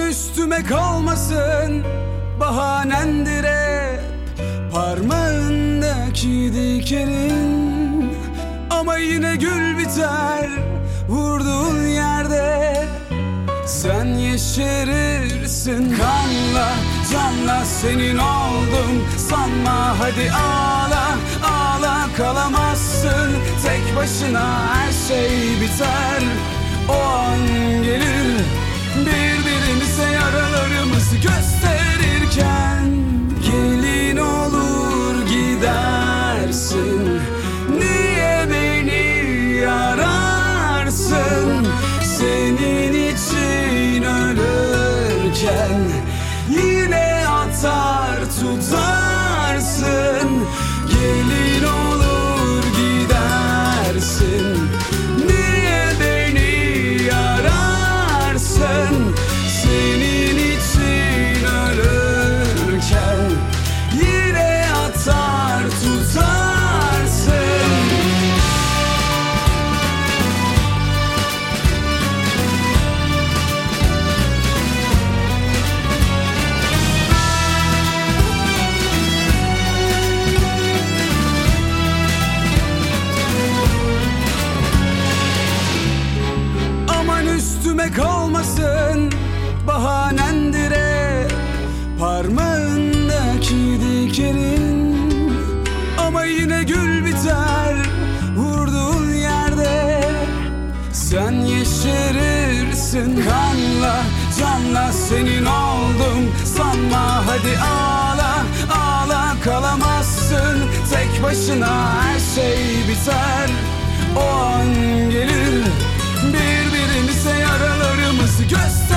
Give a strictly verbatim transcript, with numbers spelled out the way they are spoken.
üstüme kalmasın bahanendir hep parmağındaki dikenin. Ama yine gül biter vurduğun yerde, sen yeşerirsin kanla canla. Senin oldum sanma, hadi ağla ağla, kalamazsın tek başına, her şey biter. O an gelir birbirimize yaralarımızı gösterirken, gelin olur gidersin, niye beni yararsın? Senin için ölürken yine atar tutarsın. Gelin olur gidersin, niye beni yararsın? Senin için ölürken yine atar tutarsın. Üstüme kalmasın bahanendir hep parmağındaki dikenin. Ama yine gül biter vurduğun yerde, sen yeşerirsin kanla canla. Senin oldum sanma, hadi ağla ağla, kalamazsın tek başına, her şey biter. O an gelir birbirimize yaralarımızı göster.